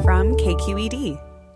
from KQED.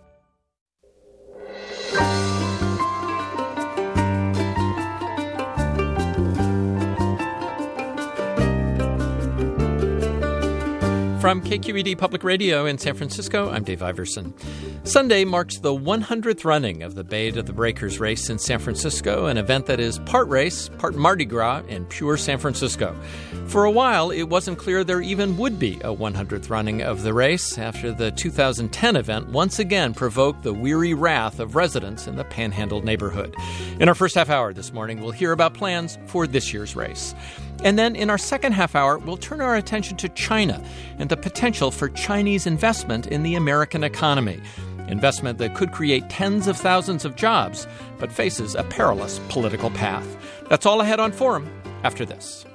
From KQED Public Radio in San Francisco, I'm Dave Iverson. Sunday marks the 100th running of the Bay to the Breakers race in San Francisco, an event that is part race, part Mardi Gras, and pure San Francisco. For a while, it wasn't clear there even would be a 100th running of the race after the 2010 event once again provoked the weary wrath of residents in the Panhandle neighborhood. In our first half hour this morning, we'll hear about plans for this year's race. And then in our second half hour, we'll turn our attention to China and the potential for Chinese investment in the American economy. Investment that could create tens of thousands of jobs, but faces a perilous political path. That's all ahead on Forum after this.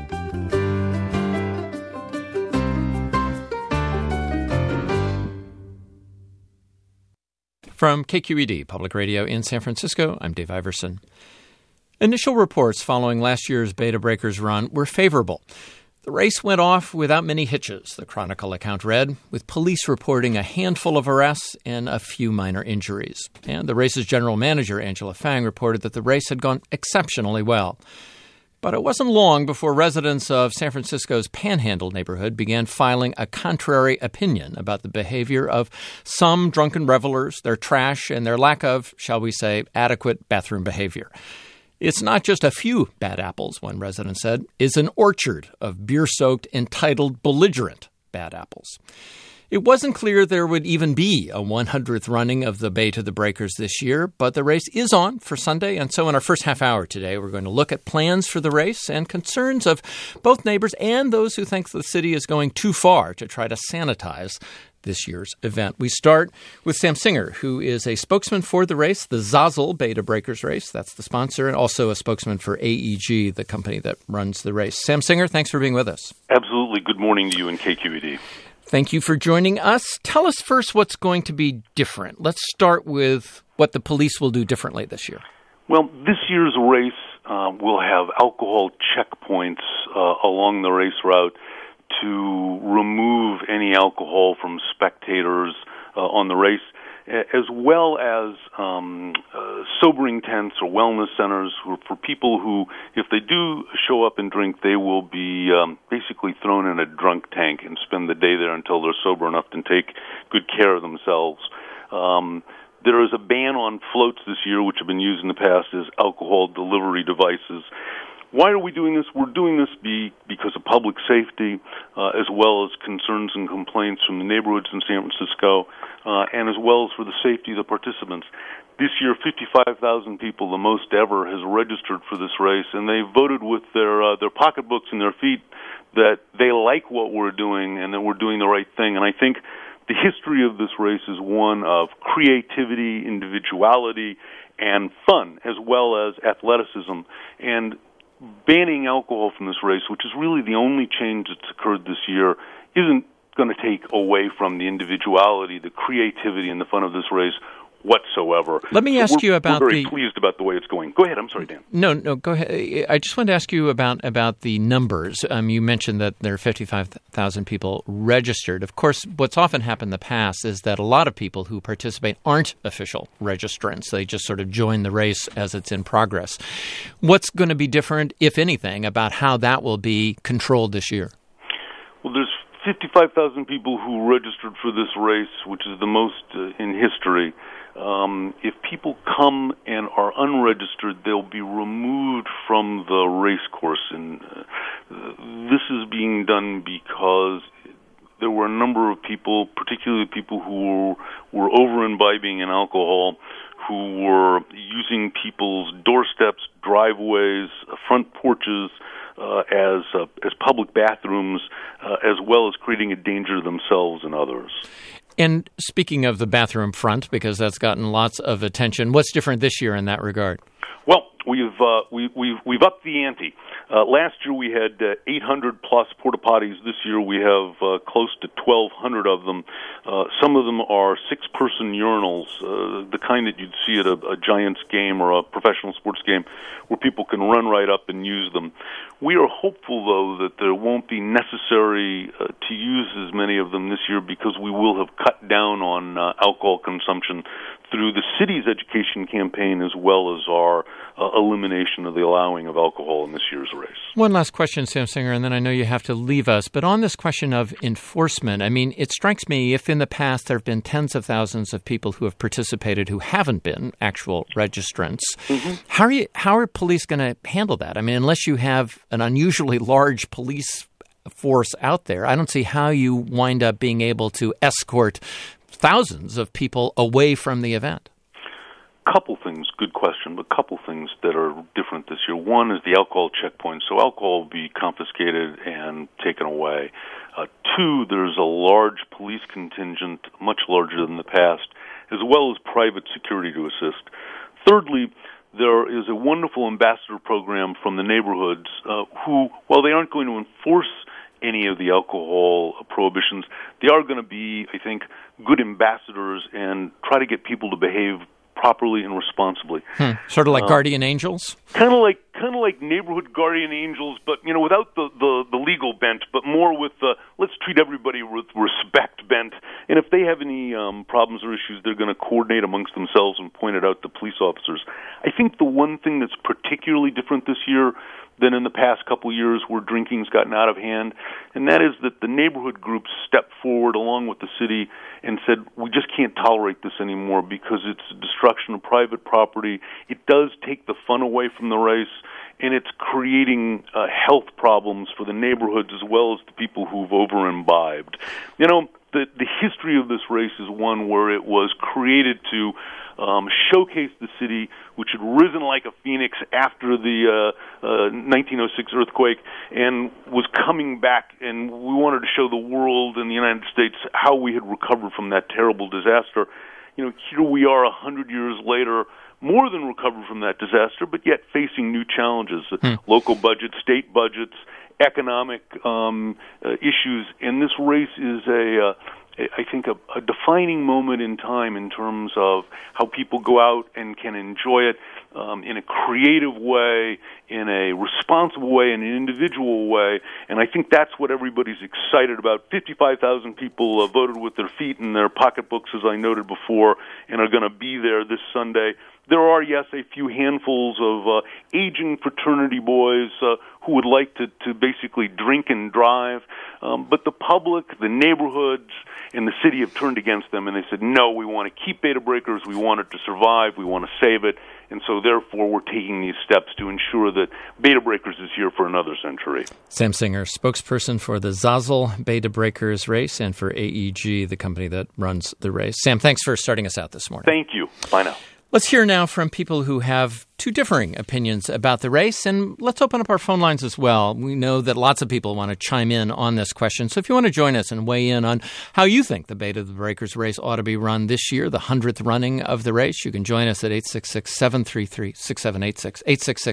From KQED Public Radio in San Francisco, I'm Dave Iverson. Initial reports following last year's Bay to Breakers run were favorable. The race went off without many hitches, the Chronicle account read, with police reporting a handful of arrests and a few minor injuries. And the race's general manager, Angela Fang, reported that the race had gone exceptionally well. But it wasn't long before residents of San Francisco's Panhandle neighborhood began filing a contrary opinion about the behavior of some drunken revelers, their trash, and their lack of, shall we say, adequate bathroom behavior. It's not just a few bad apples, one resident said. It's an orchard of beer-soaked, entitled, belligerent bad apples. It wasn't clear there would even be a 100th running of the Bay to the Breakers this year, but the race is on for Sunday. And so in our first half hour today, we're going to look at plans for the race and concerns of both neighbors and those who think the city is going too far to try to sanitize this year's event. We start with Sam Singer, who is a spokesman for the race, the Zazzle Bay to Breakers race. That's the sponsor, and also a spokesman for AEG, the company that runs the race. Sam Singer, thanks for being with us. Absolutely. Good morning to you and KQED. Thank you for joining us. Tell us first what's going to be different. Let's start with what the police will do differently this year. Well, this year's race will have alcohol checkpoints along the race route to remove any alcohol from spectators on the race, as well as sobering tents or wellness centers for people who, if they do show up and drink, they will be basically thrown in a drunk tank and spend the day there until they're sober enough to take good care of themselves. There is a ban on floats this year, which have been used in the past as alcohol delivery devices. Why are we doing this? We're doing this because of public safety, as well as concerns and complaints from the neighborhoods in San Francisco, and as well as for the safety of the participants. This year, 55,000 people, the most ever, has registered for this race, and they voted with their pocketbooks and their feet that they like what we're doing and that we're doing the right thing. And I think the history of this race is one of creativity, individuality, and fun, as well as athleticism. And banning alcohol from this race, which is really the only change that's occurred this year, isn't going to take away from the individuality, the creativity, and the fun of this race whatsoever. Let me ask you about we're very pleased about the way it's going. Go ahead. I'm sorry, Dan. No, go ahead. I just wanted to ask you about the numbers. You mentioned that there are 55,000 people registered. Of course, what's often happened in the past is that a lot of people who participate aren't official registrants. They just sort of join the race as it's in progress. What's going to be different, if anything, about how that will be controlled this year? Well, there's 55,000 people who registered for this race, which is the most in history. If people come and are unregistered, they'll be removed from the race course. And this is being done because there were a number of people, particularly people who were over-imbibing in alcohol, who were using people's doorsteps, driveways, front porches as public bathrooms, as well as creating a danger to themselves and others. And speaking of the bathroom front, because that's gotten lots of attention, what's different this year in that regard? Well, we've upped the ante. Last year we had 800 plus porta potties. This year we have close to 1,200 of them. Some of them are 6-person urinals, the kind that you'd see at a Giants game or a professional sports game, where people can run right up and use them. We are hopeful, though, that there won't be necessary to use as many of them this year because we will have cut down on alcohol consumption through the city's education campaign as well as our elimination of the allowing of alcohol in this year's race. One last question, Sam Singer, and then I know you have to leave us. But on this question of enforcement, I mean, it strikes me if in the past there have been tens of thousands of people who have participated who haven't been actual registrants, how are police going to handle that? I mean, unless you have an unusually large police force out there, I don't see how you wind up being able to escort thousands of people away from the event. Couple things, good question, but couple things that are different this year. One is the alcohol checkpoint, so alcohol will be confiscated and taken away. Two, there's a large police contingent, much larger than the past, as well as private security to assist. Thirdly, there is a wonderful ambassador program from the neighborhoods who, while they aren't going to enforce any of the alcohol prohibitions, they are going to be, I think, good ambassadors and try to get people to behave properly and responsibly. Sort of like guardian angels? Kind of like neighborhood guardian angels, but without the legal bent, but more with the let's treat everybody with respect bent. And if they have any problems or issues, they're going to coordinate amongst themselves and point it out to police officers. I think the one thing that's particularly different this year than in the past couple of years where drinking's gotten out of hand, and that is that the neighborhood groups stepped forward along with the city and said, we just can't tolerate this anymore because it's a destruction of private property. It does take the fun away from the race, and it's creating health problems for the neighborhoods as well as the people who've over-imbibed. The history of this race is one where it was created to showcase the city, which had risen like a phoenix after the 1906 earthquake and was coming back, and we wanted to show the world and the United States how we had recovered from that terrible disaster. Here we are 100 years later, more than recovered from that disaster, but yet facing new challenges, local budgets, state budgets, economic issues, and this race is I think a defining moment in time in terms of how people go out and can enjoy it in a creative way, in a responsible way, in an individual way, and I think that's what everybody's excited about. 55,000 people voted with their feet and their pocketbooks, as I noted before, and are going to be there this Sunday. There are, yes, a few handfuls of aging fraternity boys who would like to basically drink and drive, but the public, the neighborhoods, and the city have turned against them, and they said, no, we want to keep Beta Breakers, we want it to survive, we want to save it, and so therefore we're taking these steps to ensure that Beta Breakers is here for another century. Sam Singer, spokesperson for the Zazzle Beta Breakers race and for AEG, the company that runs the race. Sam, thanks for starting us out this morning. Thank you. Bye now. Let's hear now from people who have two differing opinions about the race, and let's open up our phone lines as well. We know that lots of people want to chime in on this question, so if you want to join us and weigh in on how you think the Beta Breakers race ought to be run this year, the 100th running of the race, you can join us at 866-733-6786,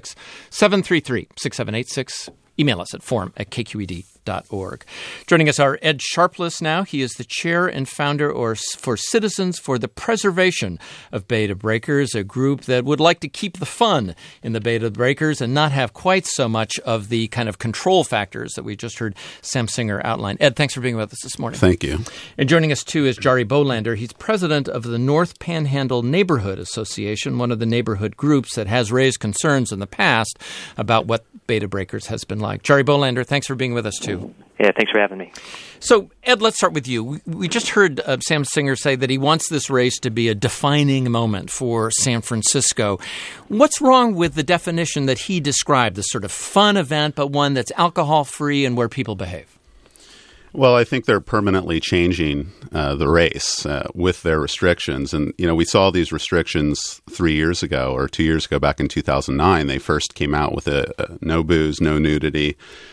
866-733-6786. Email us at forum@kqed.org. Joining us are Ed Sharpless now. He is the chair and founder for Citizens for the Preservation of Beta Breakers, a group that would like to keep the fun in the Beta Breakers and not have quite so much of the kind of control factors that we just heard Sam Singer outline. Ed, thanks for being with us this morning. Thank you. And joining us, too, is Jari Bolander. He's president of the North Panhandle Neighborhood Association, one of the neighborhood groups that has raised concerns in the past about what Beta Breakers has been like. Jari Bolander, thanks for being with us, too. Yeah, thanks for having me. So, Ed, let's start with you. We just heard Sam Singer say that he wants this race to be a defining moment for San Francisco. What's wrong with the definition that he described, this sort of fun event, but one that's alcohol-free and where people behave? Well, I think they're permanently changing the race with their restrictions. And, we saw these restrictions 3 years ago or 2 years ago, back in 2009. They first came out with a no booze, no nudity.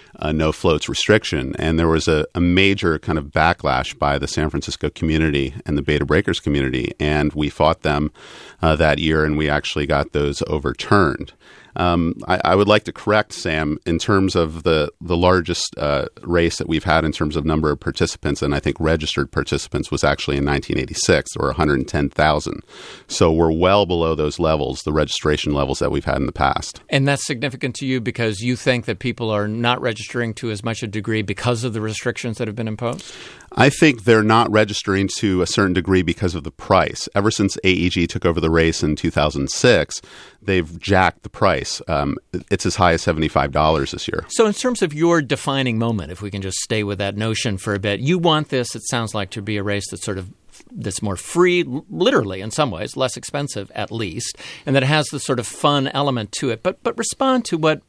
no floats restriction. And there was a major kind of backlash by the San Francisco community and the Beta Breakers community. And we fought them that year, and we actually got those overturned. I would like to correct Sam in terms of the largest race that we've had in terms of number of participants, and I think registered participants was actually in 1986, or 110,000. So we're well below those levels, the registration levels that we've had in the past. And that's significant to you because you think that people are not registering to as much a degree because of the restrictions that have been imposed? I think they're not registering to a certain degree because of the price. Ever since AEG took over the race in 2006, they've jacked the price. It's as high as $75 this year. So in terms of your defining moment, if we can just stay with that notion for a bit, you want this, it sounds like, to be a race that's more free, literally in some ways, less expensive at least, and that it has the sort of fun element to it. But respond to what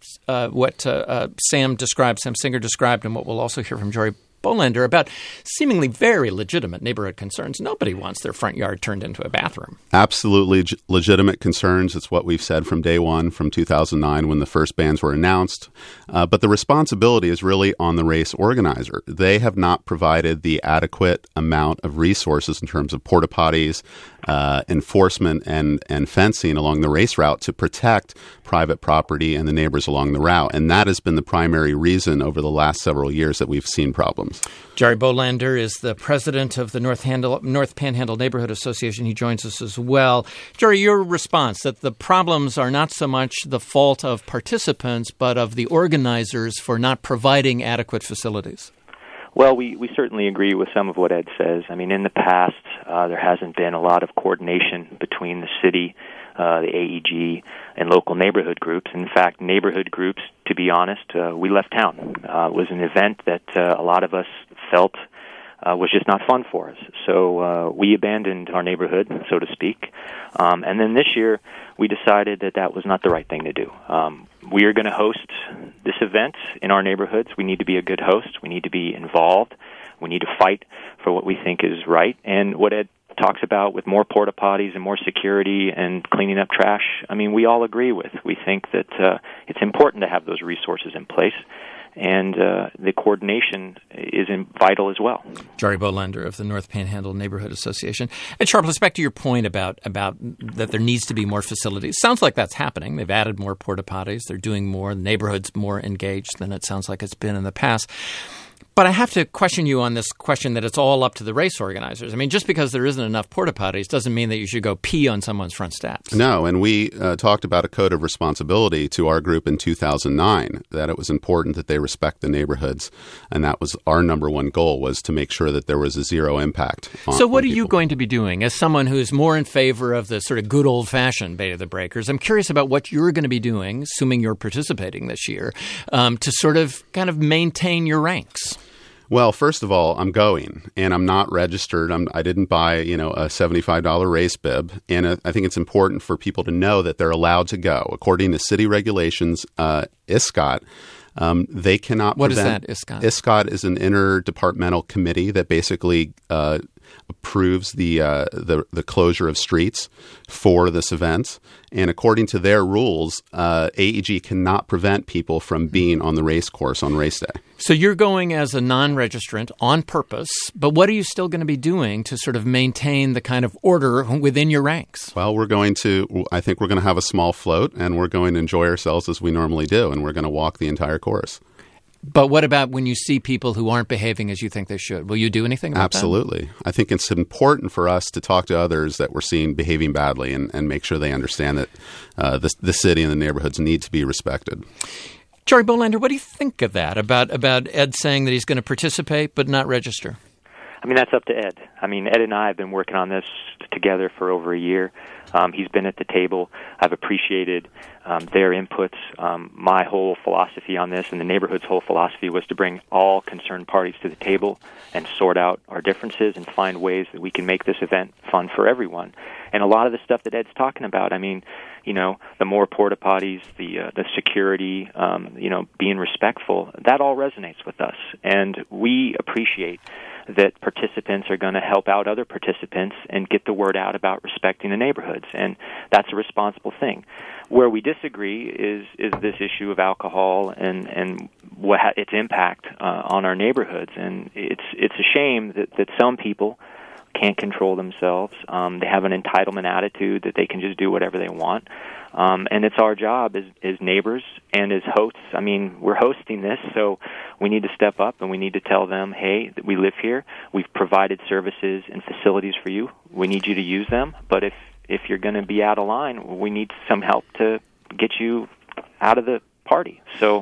Sam Singer described, and what we'll also hear from Jory Bolander about seemingly very legitimate neighborhood concerns. Nobody wants their front yard turned into a bathroom. Absolutely legitimate concerns. It's what we've said from day one, from 2009 when the first bans were announced. But the responsibility is really on the race organizer. They have not provided the adequate amount of resources in terms of porta potties, enforcement, and fencing along the race route to protect private property and the neighbors along the route. And that has been the primary reason over the last several years that we've seen problems. Jory Bolander is the president of the North Panhandle Neighborhood Association. He joins us as well. Jory, your response that the problems are not so much the fault of participants, but of the organizers for not providing adequate facilities. Well, we certainly agree with some of what Ed says. I mean, in the past, there hasn't been a lot of coordination between the city, the AEG, and local neighborhood groups. In fact, neighborhood groups, to be honest, we left town. It was an event that a lot of us felt was just not fun for us. So we abandoned our neighborhood, so to speak. And then this year, we decided that was not the right thing to do. We are going to host this event in our neighborhoods. We need to be a good host. We need to be involved. We need to fight for what we think is right. And what Ed talks about with more porta potties and more security and cleaning up trash, I mean, we all agree with. We think that it's important to have those resources in place. And the coordination is vital as well. Jory Bolander of the North Panhandle Neighborhood Association. And Sharp, let's back to your point about that there needs to be more facilities. Sounds like that's happening. They've added more porta potties. They're doing more. The neighborhood's more engaged than it sounds like it's been in the past. But I have to question you on this question that it's all up to the race organizers. I mean, just because there isn't enough porta potties doesn't mean that you should go pee on someone's front steps. No, and we talked about a code of responsibility to our group in 2009, that it was important that they respect the neighborhoods, and that was our number one goal, was to make sure that there was a zero impact on So what are people. you going to be doing as someone who's more in favor of the sort of good old-fashioned Beta the Breakers? I'm curious about what you're going to be doing, assuming you're participating this year, to sort of kind of maintain your ranks. Well, first of all, I'm going, and I'm not registered. I didn't buy, a $75 race bib, and I think it's important for people to know that they're allowed to go. According to city regulations, ISCOT, they cannot What prevent... is that, ISCOT? ISCOT is an interdepartmental committee that basically approves the closure of streets for this event. And according to their rules, AEG cannot prevent people from being on the race course on race day. So you're going as a non-registrant on purpose, but what are you still going to be doing to sort of maintain the kind of order within your ranks? Well, I think we're going to have a small float, and we're going to enjoy ourselves as we normally do, and we're going to walk the entire course. But what about when you see people who aren't behaving as you think they should? Will you do anything about Absolutely. I think it's important for us to talk to others that we're seeing behaving badly and make sure they understand that the city and the neighborhoods need to be respected. Jory Bolander, what do you think of that, about Ed saying that he's going to participate but not register? I mean, that's up to Ed. I mean, Ed and I have been working on this together for over a year. He's been at the table. I've appreciated their inputs. My whole philosophy on this and the neighborhood's whole philosophy was to bring all concerned parties to the table and sort out our differences and find ways that we can make this event fun for everyone. And a lot of the stuff that Ed's talking about, I mean, you know, the more porta potties, the security, you know, being respectful, that all resonates with us. And we appreciate that participants are going to help out other participants and get the word out about respecting the neighborhoods, and that's a responsible thing. Where we disagree is this issue of alcohol and its impact on our neighborhoods, and it's a shame that some people can't control themselves. They have an entitlement attitude that they can just do whatever they want. And it's our job as neighbors and as hosts. I mean, we're hosting this, so we need to step up and we need to tell them, hey, we live here. We've provided services and facilities for you. We need you to use them. But if you're going to be out of line, we need some help to get you out of the party. So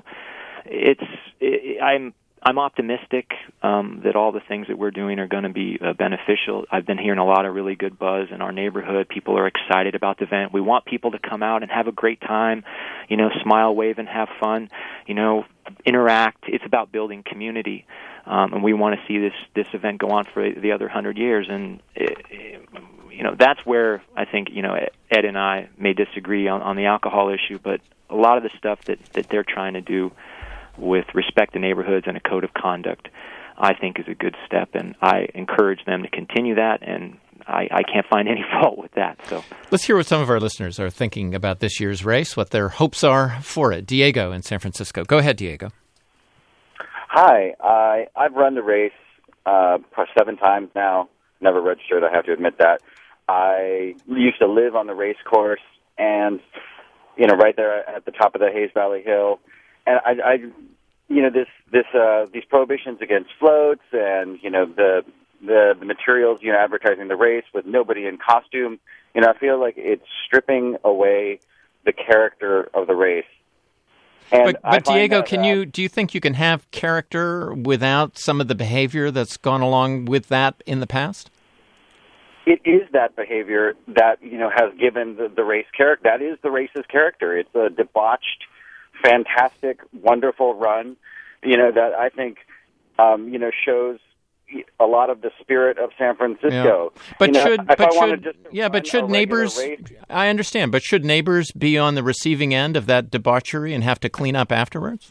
I'm optimistic that all the things that we're doing are going to be beneficial. I've been hearing a lot of really good buzz in our neighborhood. People are excited about the event. We want people to come out and have a great time, you know, smile, wave, and have fun, you know, interact. It's about building community, and we want to see this event go on for the other 100 years. And you know, that's where I think, you know, Ed and I may disagree on the alcohol issue, but a lot of the stuff that they're trying to do with respect to neighborhoods and a code of conduct, I think is a good step, and I encourage them to continue that, and I can't find any fault with that. So let's hear what some of our listeners are thinking about this year's race, what their hopes are for it. Diego in San Francisco. Go ahead, Diego. Hi. I've run the race 7 times now. Never registered, I have to admit that. I used to live on the race course, and, you know, right there at the top of the Hayes Valley Hill. And I you know, these prohibitions against floats and, you know, the materials, you know, advertising the race with nobody in costume, you know, I feel like it's stripping away the character of the race. And but Diego, do you think you can have character without some of the behavior that's gone along with that in the past? It is that behavior that, you know, has given the race character. That is the race's character. It's a debauched, fantastic, wonderful run, you know, that I think, you know, shows a lot of the spirit of San Francisco. Yeah. But you know, should neighbors? I understand, but should neighbors be on the receiving end of that debauchery and have to clean up afterwards?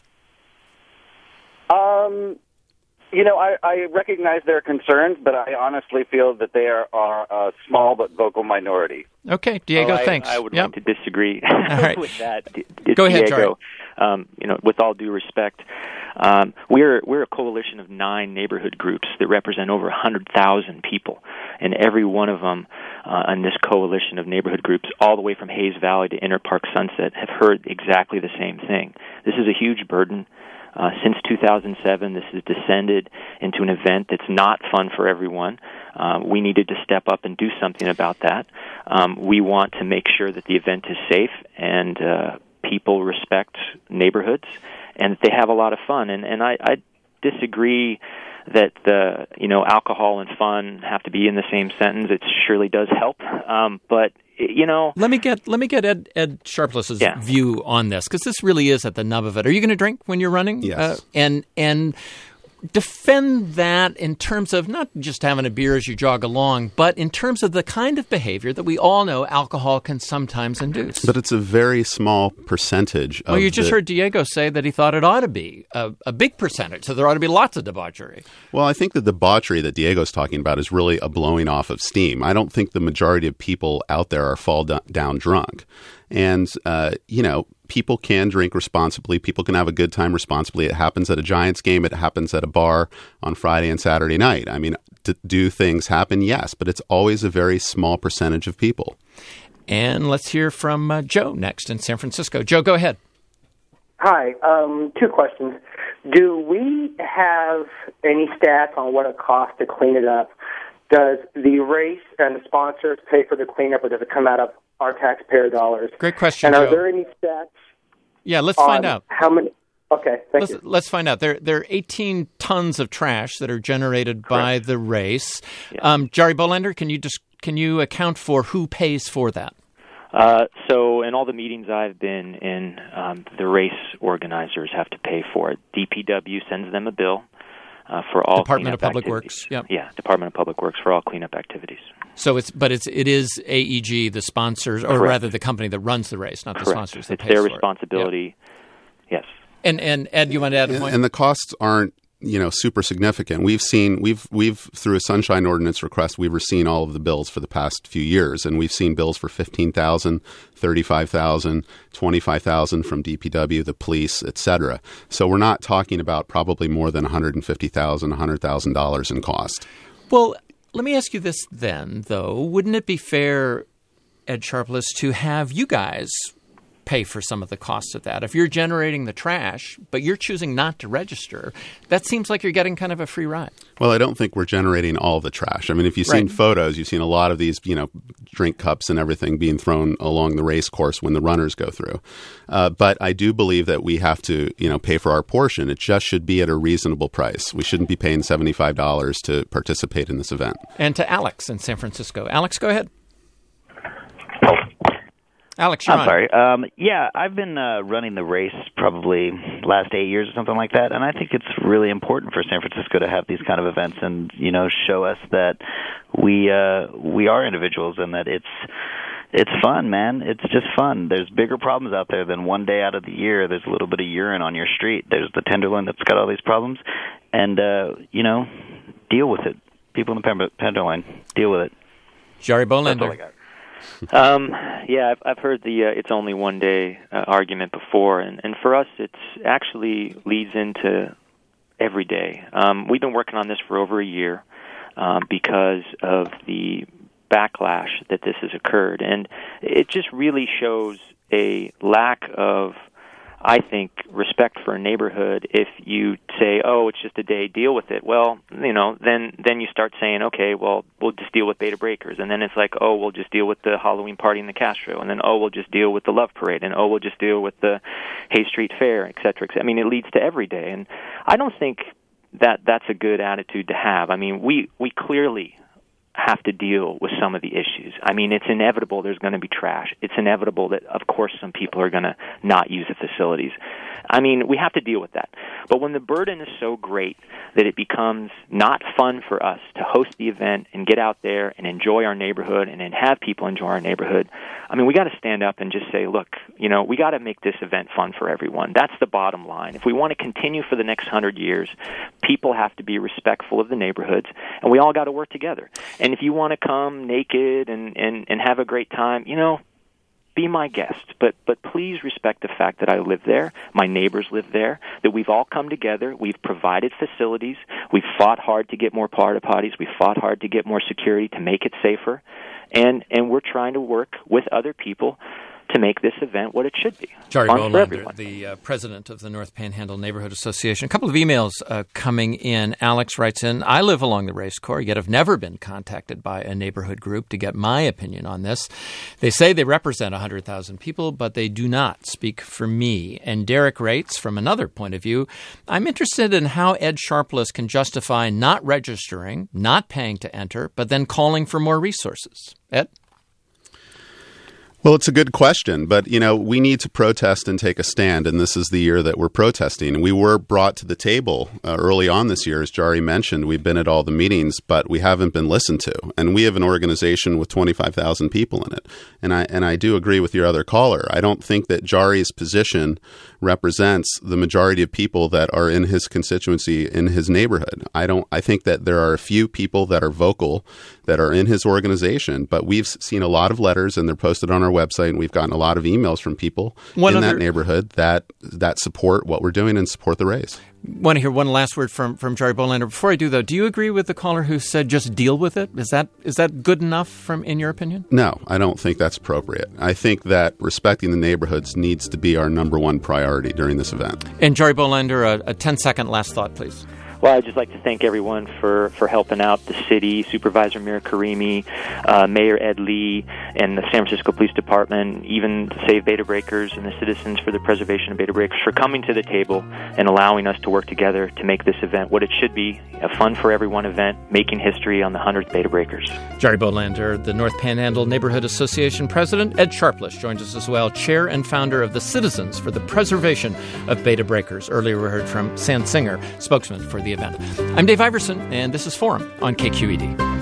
You know, I recognize their concerns, but I honestly feel that they are a small but vocal minority. Okay, Diego, thanks. I would like to disagree with that. Go ahead, Diego. You know, with all due respect, we're a coalition of 9 neighborhood groups that represent over 100,000 people, and every one of them in this coalition of neighborhood groups, all the way from Hayes Valley to Inner Park Sunset, have heard exactly the same thing. This is a huge burden. Since 2007, this has descended into an event that's not fun for everyone. We needed to step up and do something about that. We want to make sure that the event is safe and people respect neighborhoods and that they have a lot of fun. And I disagree that alcohol and fun have to be in the same sentence. It surely does help, but you know. Let me get Ed Sharpless's view on this, because this really is at the nub of it. Are you going to drink when you're running? Yes. And defend that in terms of not just having a beer as you jog along, but in terms of the kind of behavior that we all know alcohol can sometimes induce. But it's a very small percentage. Well, you just heard Diego say that he thought it ought to be a big percentage, so there ought to be lots of debauchery. Well, I think the debauchery that Diego's talking about is really a blowing off of steam. I don't think the majority of people out there are fall down drunk. And, people can drink responsibly. People can have a good time responsibly. It happens at a Giants game. It happens at a bar on Friday and Saturday night. I mean, do things happen? Yes, but it's always a very small percentage of people. And let's hear from Joe next in San Francisco. Joe, go ahead. Hi. 2 questions. Do we have any stats on what it costs to clean it up? Does the race and the sponsors pay for the cleanup, or does it come out of our taxpayer dollars? Great question, And Joe. are there any stats? Yeah, let's find out. How many? Okay, thank you. Let's find out. There are 18 tons of trash that are generated by the race. Yeah. Jerry Bolander, can you account for who pays for that? So in all the meetings I've been in, the race organizers have to pay for it. DPW sends them a bill. for all Department of Public activities. Works. Yep. Yeah, Department of Public Works for all cleanup activities. So it is AEG, the sponsors, or Correct. rather the company that runs the race, not the Correct. sponsors. That It's pays their for it. responsibility. Yep. Yes. And Ed, you want to add a point? And the costs aren't, super significant. We've through a sunshine ordinance request, we've seen all of the bills for the past few years, and we've seen bills for $15,000, $35,000, $25,000 from DPW, the police, etc. So we're not talking about probably more than $150,000, $100,000 in cost. Well, let me ask you this then, though. Wouldn't it be fair, Ed Sharpless, to have you guys pay for some of the costs of that? If you're generating the trash, but you're choosing not to register, that seems like you're getting kind of a free ride. Well, I don't think we're generating all the trash. I mean, if you've seen photos, you've seen a lot of these, drink cups and everything being thrown along the race course when the runners go through. But I do believe that we have to, pay for our portion. It just should be at a reasonable price. We shouldn't be paying $75 to participate in this event. And to Alex in San Francisco. Alex, go ahead. Alex, you're I'm on. sorry. Yeah, I've been running the race probably last 8 years or something like that, and I think it's really important for San Francisco to have these kind of events and show us that we are individuals and that it's fun, man. It's just fun. There's bigger problems out there than one day out of the year. There's a little bit of urine on your street. There's the Tenderloin that's got all these problems, and deal with it. People in the Tenderloin, deal with it. Jerry Bolander. That's all I got. Yeah, I've heard the it's only one day argument before, and for us, it's actually leads into every day. We've been working on this for over a year because of the backlash that this has occurred, and it just really shows a lack of, I think, respect for a neighborhood if you say, oh, it's just a day, deal with it. Well, then you start saying, okay, well, we'll just deal with Beta Breakers. And then it's like, oh, we'll just deal with the Halloween party in the Castro. And then, oh, we'll just deal with the Love Parade. And, oh, we'll just deal with the Hay Street Fair, et cetera, et cetera. I mean, it leads to every day. And I don't think that that's a good attitude to have. I mean, we clearly have to deal with some of the issues. I mean, it's inevitable there's going to be trash. It's inevitable that, of course, some people are going to not use the facilities. I mean, we have to deal with that. But when the burden is so great that it becomes not fun for us to host the event and get out there and enjoy our neighborhood and then have people enjoy our neighborhood, I mean, we got to stand up and just say, look, we got to make this event fun for everyone. That's the bottom line. If we want to continue for the next 100 years, people have to be respectful of the neighborhoods, and we all got to work together. And if you want to come naked and have a great time, be my guest. But please respect the fact that I live there, my neighbors live there, that we've all come together, we've provided facilities, we've fought hard to get more porta potties, we've fought hard to get more security to make it safer, and we're trying to work with other people to make this event what it should be. Jerry Fun for Bolander, everyone. the president of the North Panhandle Neighborhood Association. A couple of emails coming in. Alex writes in, I live along the race course, yet have never been contacted by a neighborhood group to get my opinion on this. They say they represent 100,000 people, but they do not speak for me. And Derek writes, from another point of view, I'm interested in how Ed Sharpless can justify not registering, not paying to enter, but then calling for more resources. Ed? Well, it's a good question, but, we need to protest and take a stand, and this is the year that we're protesting. We were brought to the table early on this year, as Jari mentioned. We've been at all the meetings, but we haven't been listened to. And we have an organization with 25,000 people in it. And I do agree with your other caller. I don't think that Jari's position represents the majority of people that are in his constituency, in his neighborhood. I think that there are a few people that are vocal, that are in his organization, but we've seen a lot of letters, and they're posted on our website, and we've gotten a lot of emails from people that neighborhood that support what we're doing and support the race. Want to hear one last word from Jerry Bolander. Before I do, though, do you agree with the caller who said just deal with it? Is that good enough in your opinion? No, I don't think that's appropriate. I think that respecting the neighborhoods needs to be our number one priority during this event. And Jerry Bolander, a 10-second last thought, please. Well, I'd just like to thank everyone for helping out the city, Supervisor Mira Karimi, Mayor Ed Lee, and the San Francisco Police Department, even Save Beta Breakers and the Citizens for the Preservation of Beta Breakers for coming to the table and allowing us to work together to make this event what it should be, a fun for everyone event, making history on the 100th Beta Breakers. Jerry Bolander, the North Panhandle Neighborhood Association President. Ed Sharpless joins us as well, Chair and Founder of the Citizens for the Preservation of Beta Breakers. Earlier we heard from Sam Singer, spokesman for the the event. I'm Dave Iverson, and this is Forum on KQED.